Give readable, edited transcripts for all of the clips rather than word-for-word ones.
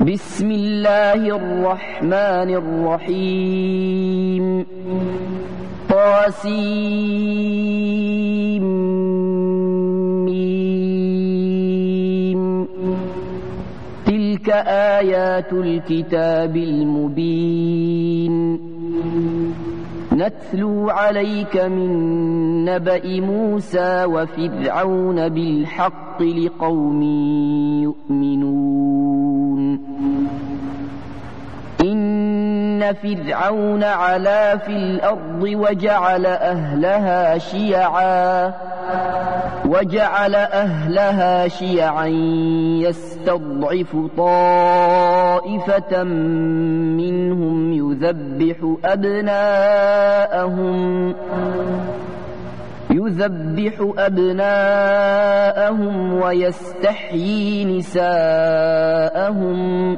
بسم الله الرحمن الرحيم طاسيم تلك آيات الكتاب المبين نتلو عليك من نبأ موسى وفرعون بالحق لقوم يؤمنون إن فرعون علا في الأرض وجعل أهلها شيعا يستضعف طائفة منهم يذبح أبناءهم ويستحيي نساءهم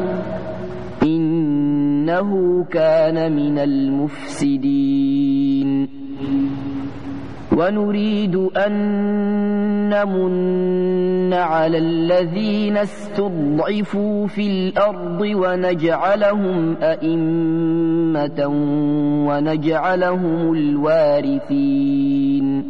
إنه كان من المفسدين ونريد أن نمن على الذين استضعفوا في الأرض ونجعلهم أئمة ونجعلهم الوارثين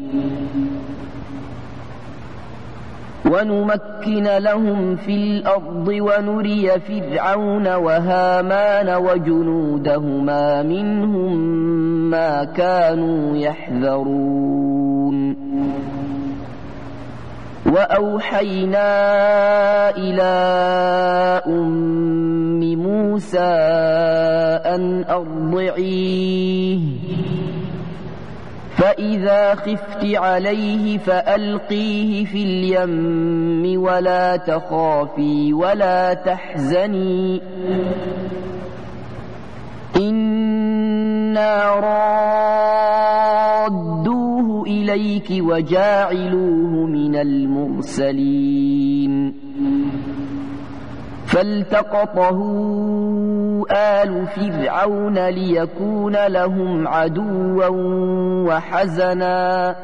ونمكن لهم في الأرض ونري فرعون وهامان وجنودهما منهم ما كانوا يحذرون وأوحينا إلى أم موسى أن أرضعيه فإذا خفت عليه فألقيه في اليم ولا تخافي ولا تحزني إنا رادوه إليك وجاعلوه من المرسلين فالتقطه آل فرعون ليكون لهم عدوا وحزنا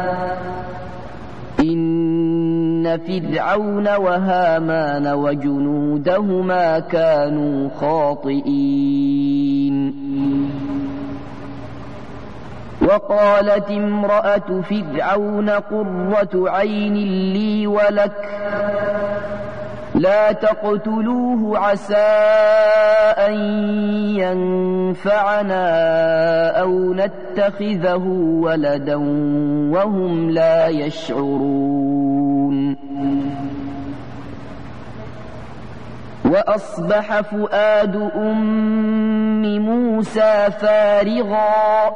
إن فرعون وهامان وجنودهما كانوا خاطئين وقالت امرأة فرعون قرة عين لي ولك لا تقتلوه عسى أن ينفعنا أو نتخذه ولدا وهم لا يشعرون وأصبح فؤاد أم موسى فارغا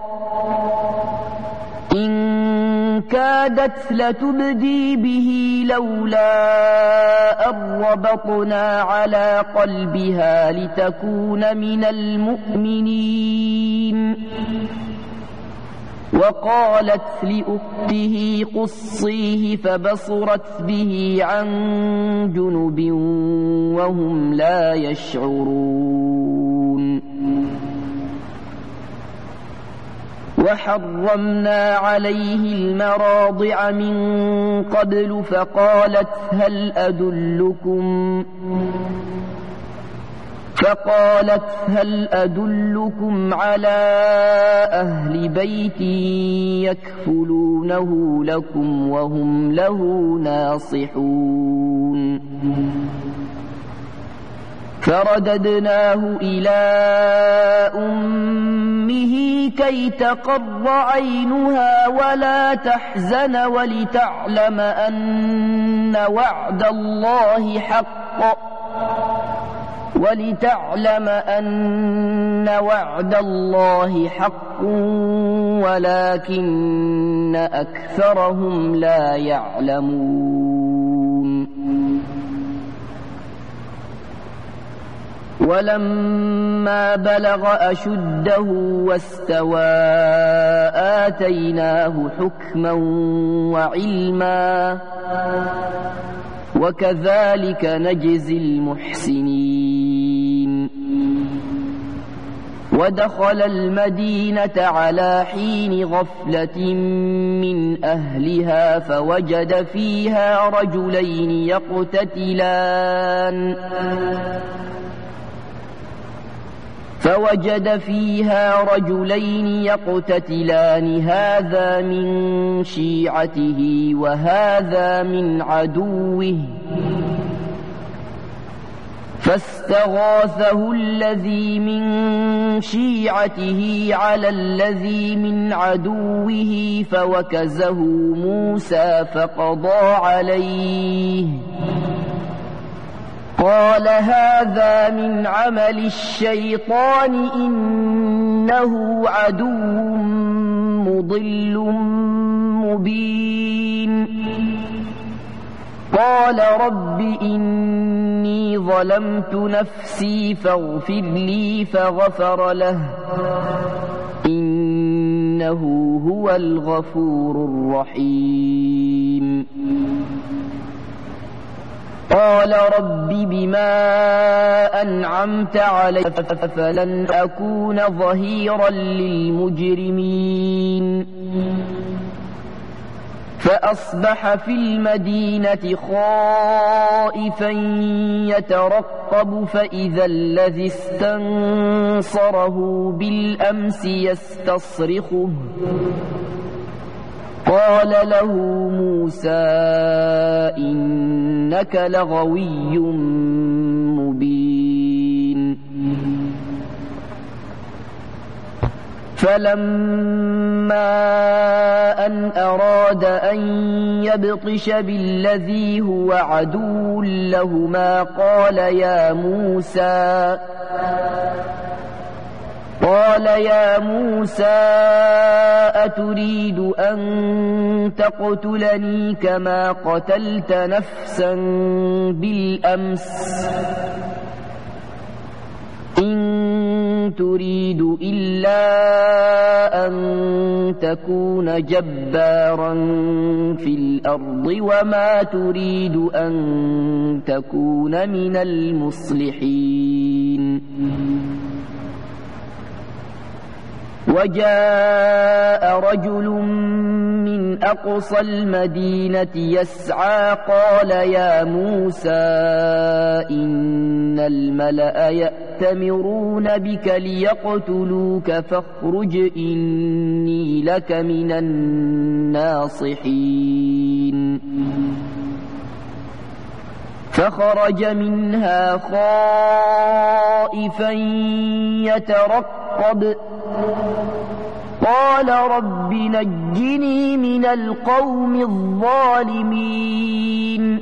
إن كادت لتبدي به لولا أن ربطنا على قلبها لتكون من المؤمنين وقالت لأخته قصيه فبصرت به عن جنب وهم لا يشعرون وحرمنا عليه المراضع من قبل فقالت هل أدلكم على أهل بيت يكفلونه لكم وهم له ناصحون فرددناه إلى أمه كي تقر عينها ولا تحزن ولتعلم أن وعد الله حق ولكن أكثرهم لا يعلمون ولما بلغ أشده واستوى آتيناه حكما وعلما وكذلك نجزي المحسنين ودخل المدينة على حين غفلة من أهلها فوجد فيها رجلين يقتتلان فوجد فيها رجلين يقتتلان هذا من شيعته وهذا من عدوه فاستغاثه الذي من شيعته على الذي من عدوه فوكزه موسى فقضى عليه قال هذا من عمل الشيطان إنه عدو مضل مبين قال رب إني ظلمت نفسي فاغفر لي فغفر له إنه هو الغفور الرحيم قال رب بما أنعمت علي فلن أكون ظهيرا للمجرمين فأصبح في المدينة خائفا يترقب فإذا الذي استنصره بالأمس يستصرخه قال له موسى إنك لغوي مبين فلما أن أراد أن يبطش بالذي هو عدو لهما قال يا موسى أتريد أن تقتلني كما قتلت نفسا بالأمس إن تريد إلا أن تكون جبارا في الأرض وما تريد أن تكون من المصلحين وجاء رجل من أقصى المدينة يسعى قال يا موسى إن الملأ يأتمرون بك ليقتلوك فاخرج إني لك من الناصحين فخرج منها خائفا يترقب قال رب نجني من القوم الظالمين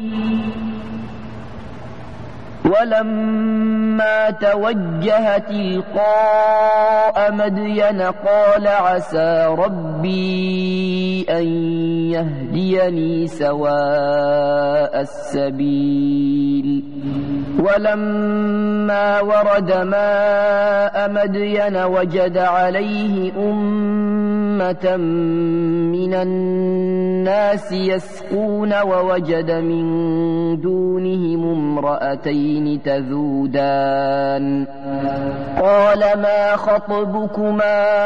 ولما توجه تلقاء مدين قال عسى ربي أن يهديني سواء السبيل ولما ورد ماء مدين وجد عليه أمة من الناس يسقون ووجد من دونهم امرأتين تذودان قال ما خطبكما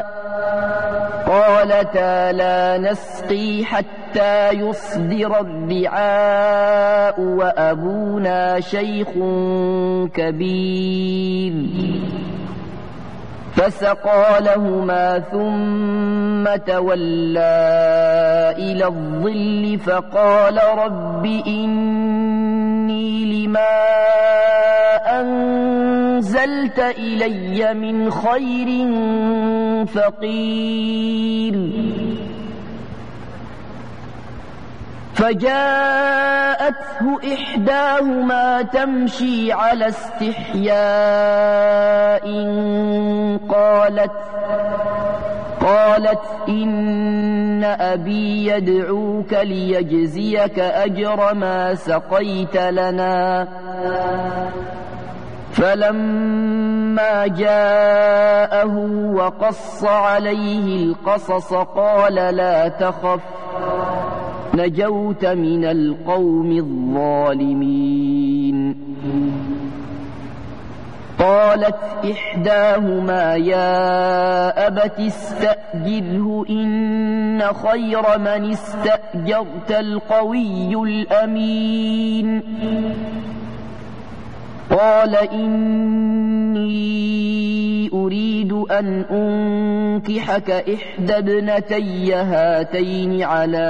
قالتا لا نسقي حتى يصدر الرعاء وأبونا شيخ كبير فسقى لهما ثم تولى إلى الظل فقال رب إني لما أنزلت إلي من خير فقير فجاءته إحداهما تمشي على استحياء قالت إن أبي يدعوك ليجزيك أجر ما سقيت لنا فلما جاءه وقص عليه القصص قال لا تخف نجوت من القوم الظالمين قالت إحداهما يا أبت استأجره إن خير من استأجرت القوي الأمين قال إني أريد أريد أن أنكحك إحدى ابنتي هاتين على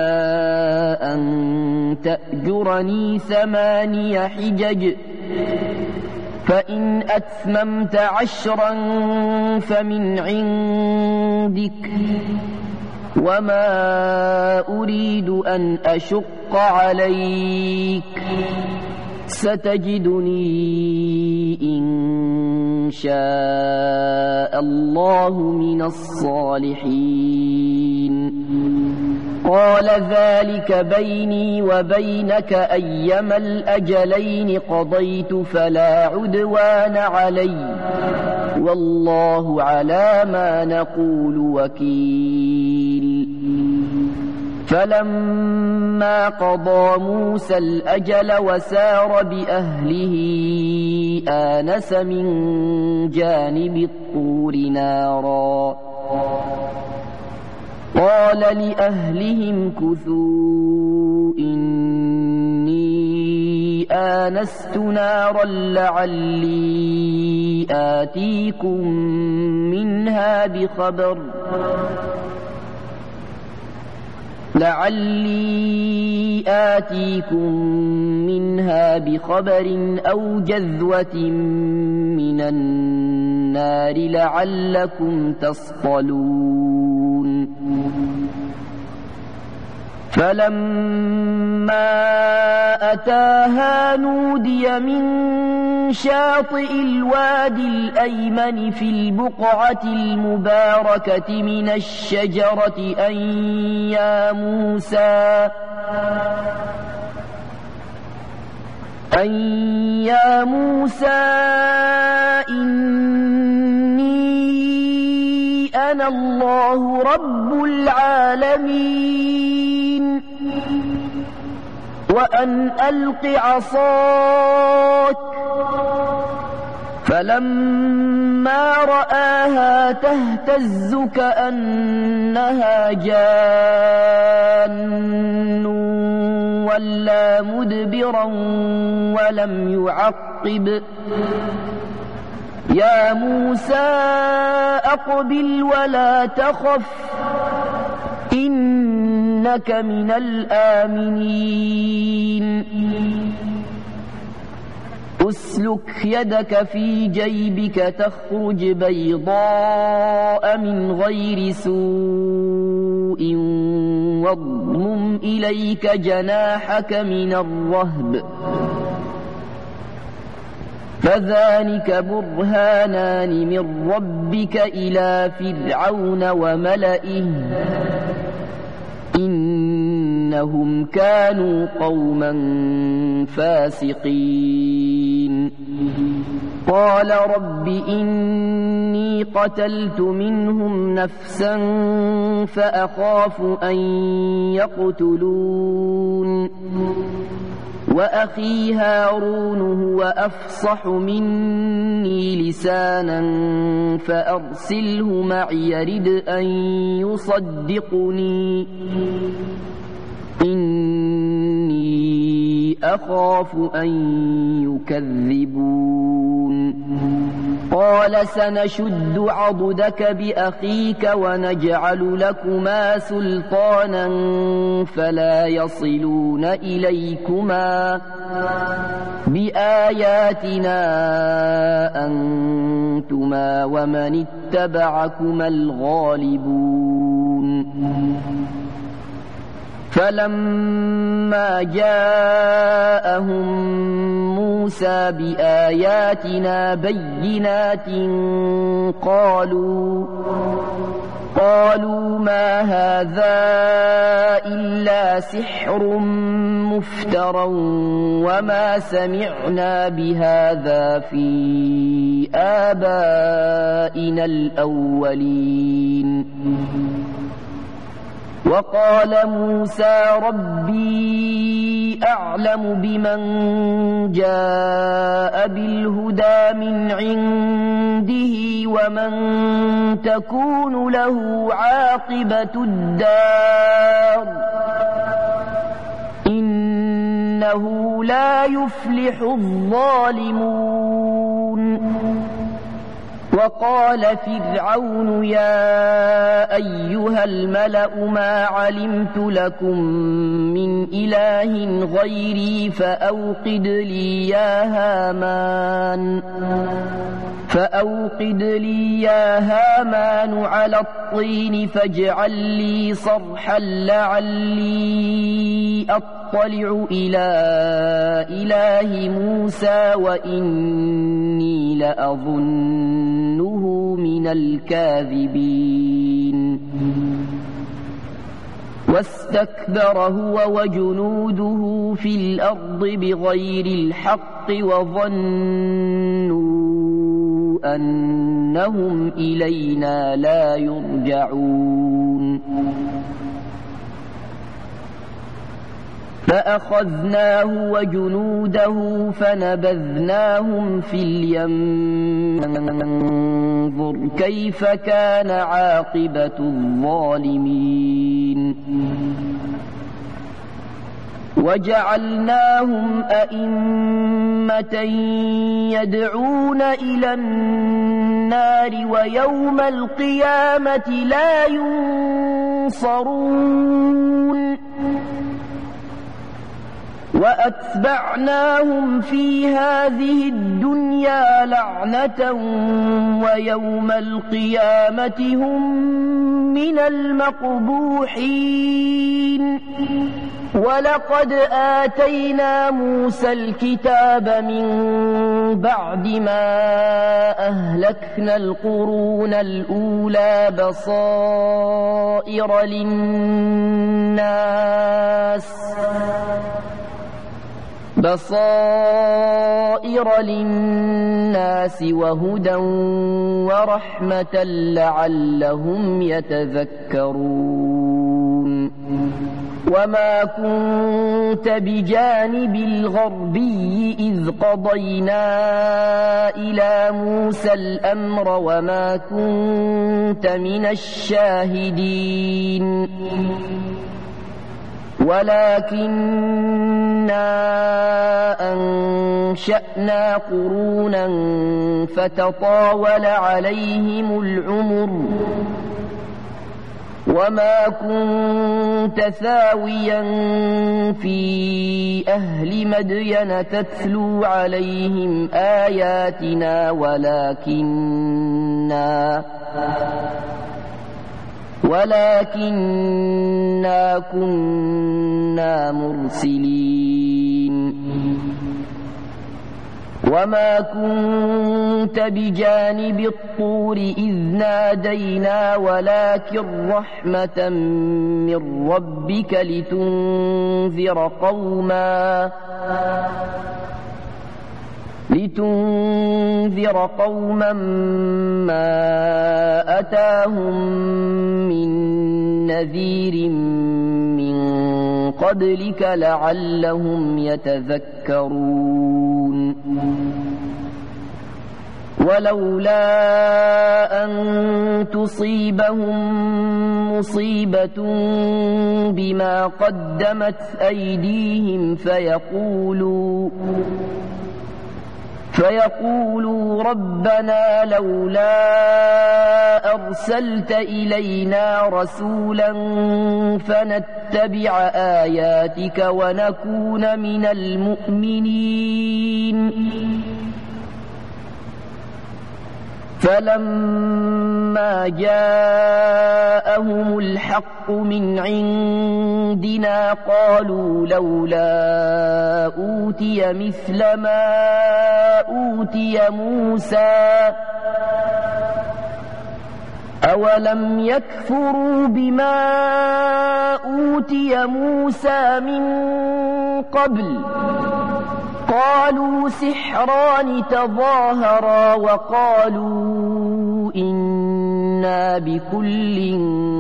أن تأجرني 8 حجج فإن أتممت 10 فمن عندك وما أريد أن أشق عليك ستجدني إن شاء الله من الصالحين قال ذلك بيني وبينك أيما الأجلين قضيت فلا عدوان علي والله على ما نقول وكيل فلما قضى موسى الأجل وسار بأهله آنس من جانب الطور نارا قال لأهلهم كثوا إني آنست نارا لعلي آتيكم منها بخبر أو جذوة من النار لعلكم تصطلون فلما أتاها نودي من شاطئ الوادي الأيمن في البقعة المباركة من الشجرة أن يا موسى إني أنا الله رب العالمين وأن ألق عصاك فلما رآها تهتز كأنها جان ولا مدبرا ولم يعقب يا موسى أقبل ولا تخف إنك من الآمنين أسلك يدك في جيبك تخرج بيضاء من غير سوء واضمم إليك جناحك من الرهب فذلك برهانان من ربك إلى فرعون وملئه إنهم كانوا قوما فاسقين قال رب إني قتلت منهم نفسا فأخاف أن يقتلون وأخي هارون هو أفصح مني لسانا فأرسله معي يرد أن يصدقني إني أخاف أن يكذبون قال سنشد عضدك بأخيك ونجعل لكما سلطانا فلا يصلون إليكما بآياتنا أنتما ومن اتبعكما الغالبون فلما جاءهم موسى بآياتنا بينات قالوا ما هذا إلا سحر مفترى وما سمعنا بهذا في آبائنا الأولين وقال موسى ربي أعلم بمن جاء بالهدى من عنده ومن تكون له عاقبة الدار إنه لا يفلح الظالمون وقال فرعون يا أيها الملأ ما علمت لكم من إله غيري فأوقد لي يا هامان على الطين فاجعل لي صرحا لعلي أطلع إلى إله موسى وإني لأظنه من الكاذبين واستكبر هو وجنوده في الأرض بغير الحق وظنوا أنهم إلينا لا يرجعون فأخذناه وجنوده فنبذناهم في اليم فانظر كيف كان عاقبة الظالمين وجعلناهم أئمة يدعون إلى النار ويوم القيامة لا ينصرون وأتبعناهم في هذه الدنيا لعنة ويوم القيامة هم من المقبوحين ولقد آتينا موسى الكتاب من بعد ما أهلكنا القرون الأولى بصائر للناس وهدى ورحمة لعلهم يتذكرون وما كنت بجانب الغربي إذ قضينا إلى موسى الأمر وما كنت من الشاهدين ولكننا أنشأنا قرونا فتطاول عليهم العمر وما كنت ثاويا في أهل مدين تتلو عليهم آياتنا ولكننا كنا مرسلين وما كنت بجانب الطور إذ نادينا ولكن رحمة من ربك لتنذر قوما ما أتاهم من نذير من قبلك لعلهم يتذكرون ولولا أن تصيبهم مصيبة بما قدمت أيديهم فيقولوا ربنا لولا أرسلت إلينا رسولا فنتبع آياتك ونكون من المؤمنين فلما جاءهم الحق من عندنا قالوا لولا أوتي مثل ما أوتي موسى أولم يكفروا بما أوتي موسى من قبل قالوا سحران تظاهرا وقالوا إنا بكل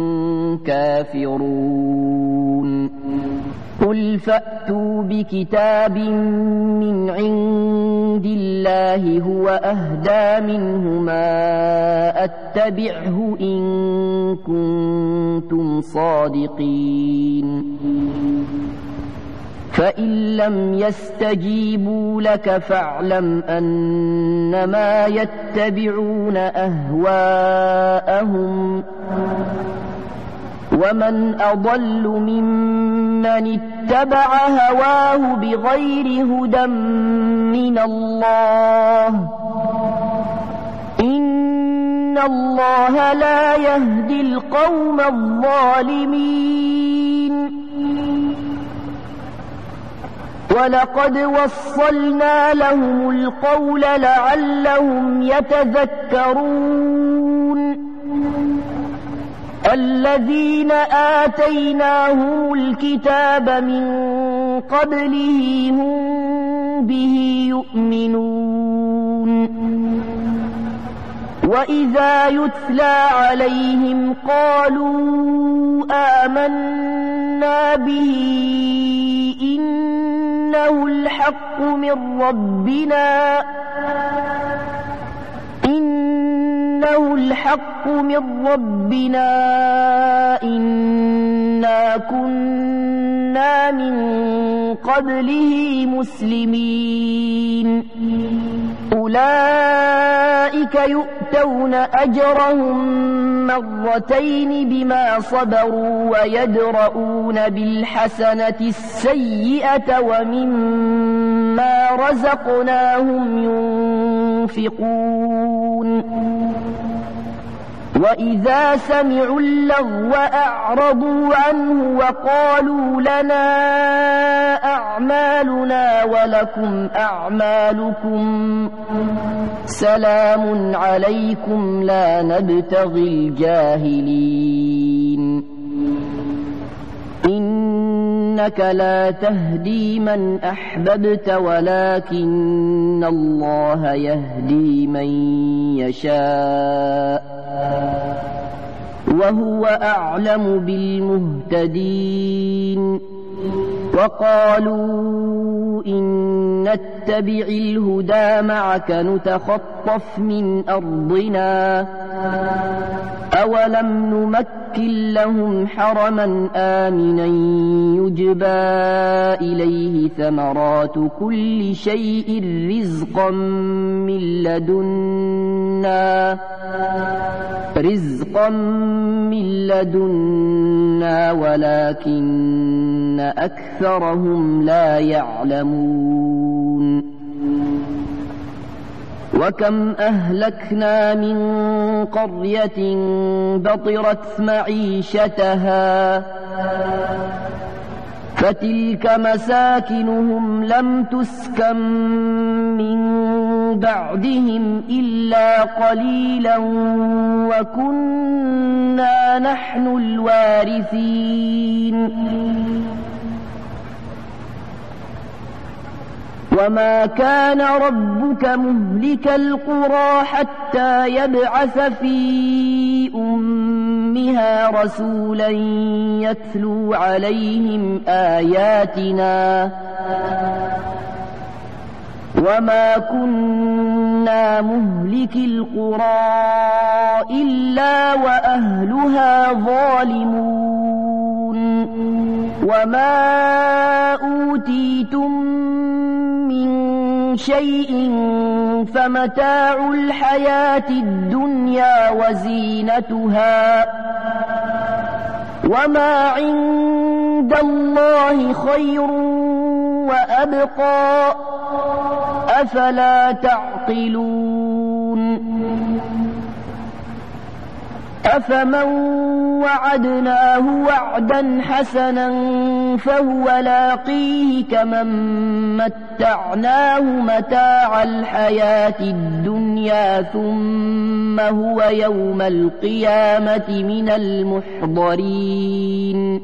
كافرون قل فأتوا بكتاب من عند الله هو أهدى منهما أتبعه إن كنتم صادقين فإن لم يستجيبوا لك فاعلم أنما يتبعون أهواءهم ومن أضل ممن اتبع هواه بغير هدى من الله إن الله لا يهدي القوم الظالمين ولقد وصلنا لهم القول لعلهم يتذكرون الذين آتيناهم الكتاب من قبله هم به يؤمنون وإذا يتلى عليهم قالوا آمنا به إنه الحق من ربنا إنا كنا من قبله مسلمين أولئك يؤتون أجرهم مرتين بما صبروا ويدرؤون بالحسنة السيئة ومما رزقناهم ينفقون وإذا سمعوا اللغو أعرضوا عنه وقالوا لنا أعمالنا ولكم أعمالكم سلام عليكم لا نبتغي الجاهلين إنك لا تهدي من أحببت ولكن الله يهدي من يشاء وهو أعلم بالمهتدين وقالوا إن نتبع الهدى معك نتخطف من أرضنا أولم نمكن لهم حرما آمنا يجبى إليه ثمرات كل شيء رزقا من لدنا ولكن أكثرهم لا يعلمون وكم أهلكنا من قرية بطرت معيشتها فتلك مساكنهم لم تسكن من بعدهم إلا قليلا وكنا نحن الوارثين وما كان ربك مهلك القرى حتى يبعث في أمها رسولا يتلو عليهم آياتنا وما كنا مهلك القرى إلا وأهلها ظالمون وما أوتيتم من شيء فمتاع الحياة الدنيا وزينتها وما عند الله خير وأبقى أفلا تعقلون أفمن وعدناه وعدا حسنا فهو لاقيه كمن متعناه متاع الحياة الدنيا ثم هو يوم القيامة من المحضرين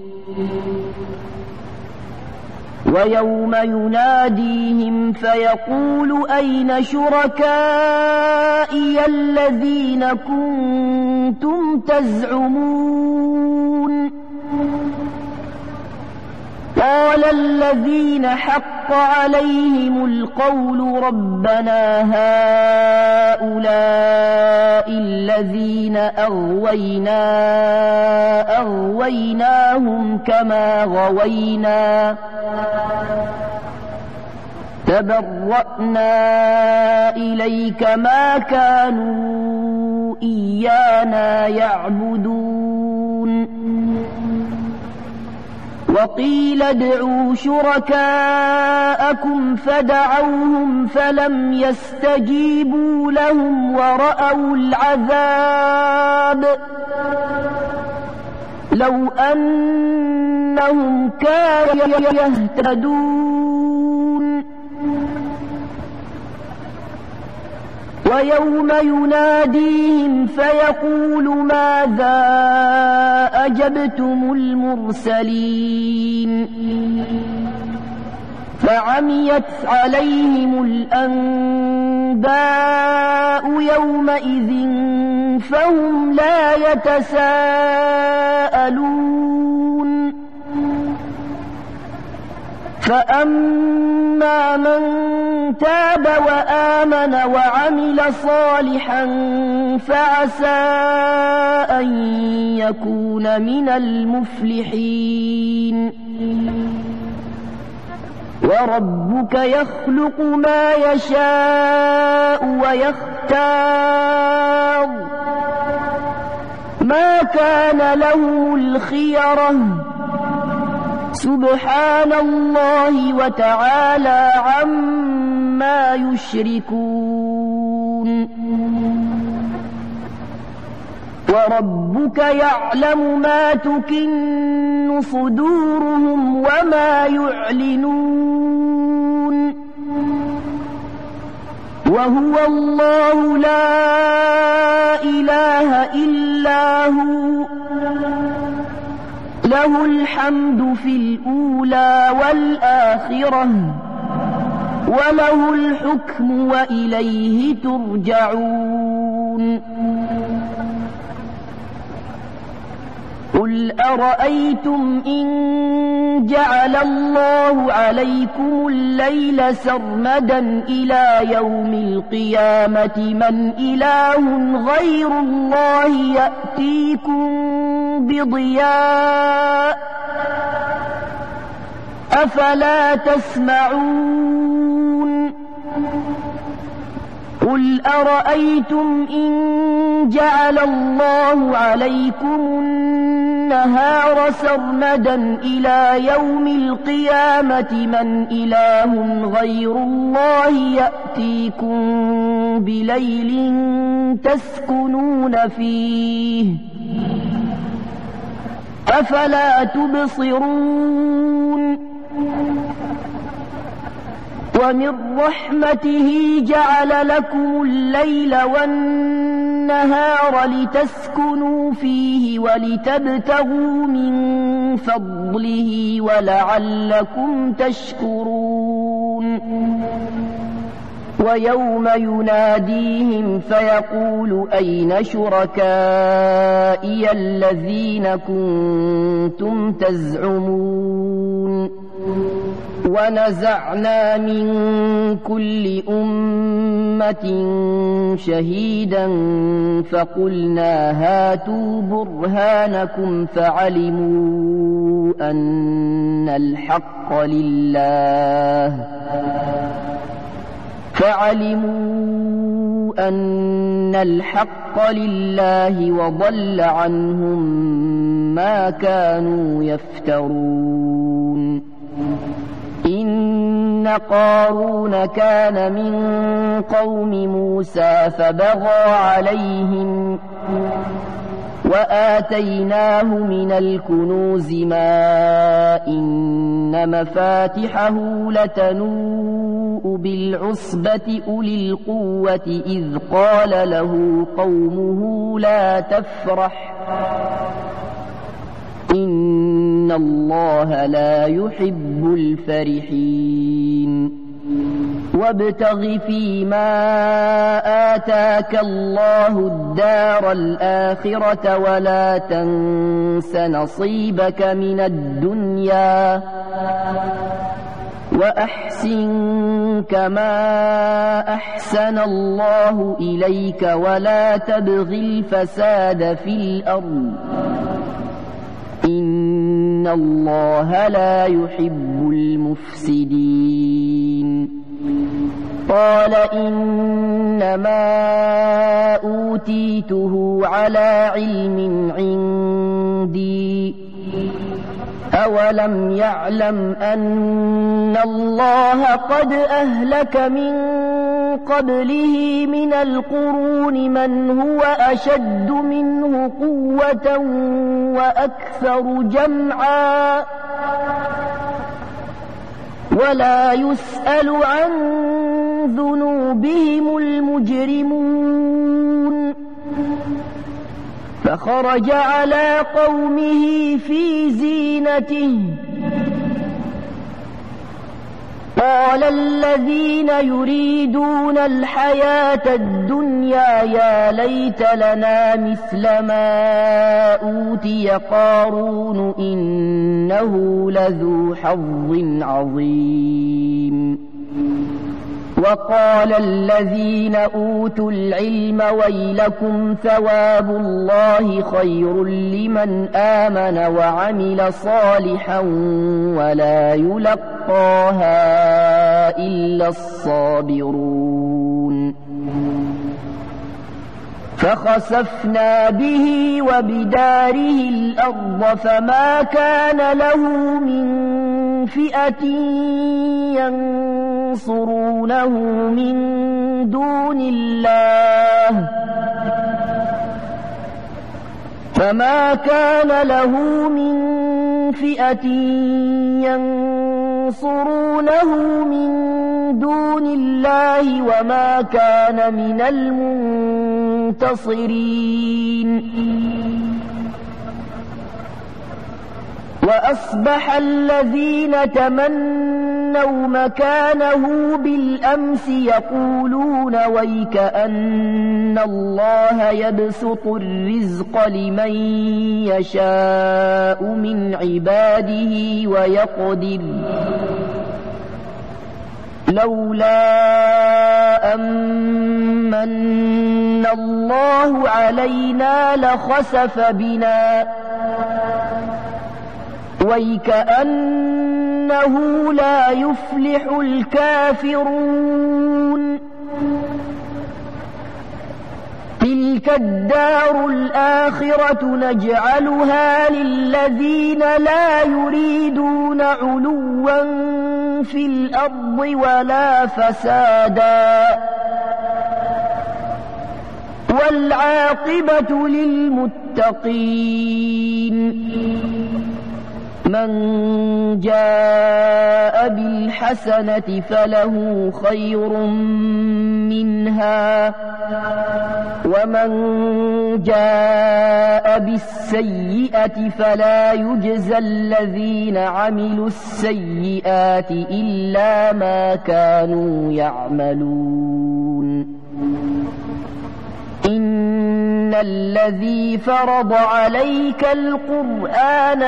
ويوم يناديهم فيقول أين شركائي الذين كنتم تزعمون قال الذين حق عليهم القول ربنا هؤلاء الذين أغويناهم كما غوينا تبرأنا إليك ما كانوا إيانا يعبدون وقيل ادعوا شركاءكم فدعوهم فلم يستجيبوا لهم ورأوا العذاب لو أنهم كانوا يهتدون ويوم يناديهم فيقول ماذا أجبتم المرسلين فعميت عليهم الأنباء يومئذ فهم لا يتساءلون فأما من تاب وآمن وعمل صالحا فعسى أن يكون من المفلحين وربك يخلق ما يشاء ويختار ما كان لهم الخيرة سبحان الله وتعالى عما يشركون وربك يعلم ما تكن صدورهم وما يعلنون وهو الله لا إله إلا هو له الحمد في الأولى والآخرة وله الحكم وإليه ترجعون قل أرأيتم إن جعل الله عليكم الليل سرمدا إلى يوم القيامة من إله غير الله يأتيكم بضياء أفلا تسمعون قل أرأيتم إن جعل الله عليكم النهار سرمدا إلى يوم القيامة من إله غير الله يأتيكم بليل تسكنون فيه أفلا تبصرون ومن رحمته جعل لكم الليل والنهار لتسكنوا فيه ولتبتغوا من فضله ولعلكم تشكرون ويوم يناديهم فيقول أين شركائي الذين كنتم تزعمون ونزعنا من كل أمة شهيدا فقلنا هاتوا برهانكم فعلموا أن الحق لله وضل عنهم ما كانوا يفترون إن قارون كان من قوم موسى فبغى عليهم وآتيناه من الكنوز ما إن مفاتحه لتنوء بالعصبة أولي القوة إذ قال له قومه لا تفرح إن الله لا يحب الفرحين وابتغ فيما آتاك الله الدار الآخرة ولا تنس نصيبك من الدنيا وأحسن كما أحسن الله إليك ولا تبغ الفساد في الأرض إن الله لا يحب المفسدين قال إنما أوتيته على علم عندي أولم يعلم أن الله قد أهلك من قبله من القرون من هو أشد منه قوة وأكثر جمعا ولا يسأل عن ذنوبهم المجرمون فخرج على قومه في زينته قال الذين يريدون الحياة الدنيا يا ليت لنا مثل ما أوتي قارون إنه لذو حظ عظيم وقال الذين أوتوا العلم ويلكم ثواب الله خير لمن آمن وعمل صالحا ولا يلقاها إلا الصابرون فخسفنا به وبداره الأرض فما كان له من فئة ينصرونه من دون الله فما كان له من فئة ينصرونه من دون الله وما كان من المنتصرين وأصبح الذين تمنوا مكانه بالأمس يقولون ويكأن الله يبسط الرزق لمن يشاء من عباده ويقدر لولا أمن الله علينا لخسف بنا ويكأنه لا يفلح الكافرون تلك الدار الآخرة نجعلها للذين لا يريدون علوا في الأرض ولا فسادا والعاقبة للمتقين من جاء بالحسنة فله خير منها ومن جاء بالسيئة فلا يجزى الذين عملوا السيئات إلا ما كانوا يعملون إن الذي فرض عليك القرآن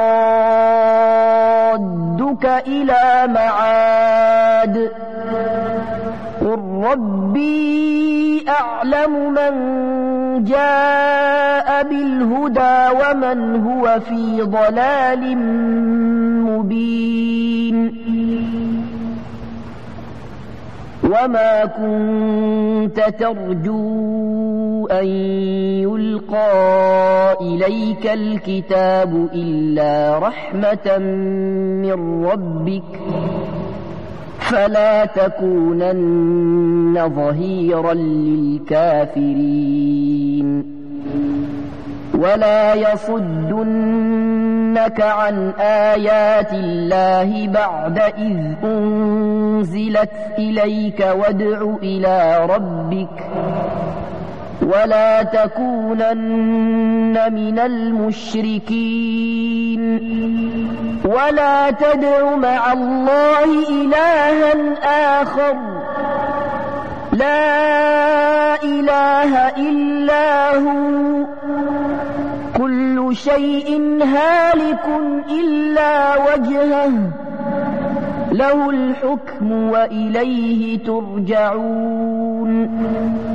لرادك إلى معاد قل ربي أعلم من جاء بالهدى ومن هو في ضلال مبين وما كنت ترجو أن يلقى إليك الكتاب إلا رحمة من ربك فلا تكونن ظهيرا للكافرين ولا يصدنك عن آيات الله بعد إذ أنزلت إليك وادع إلى ربك ولا تكونن من المشركين ولا تدع مع الله إلها آخر لا إله إلا هو كل شيء هالك إلا وجهه له الحكم وإليه ترجعون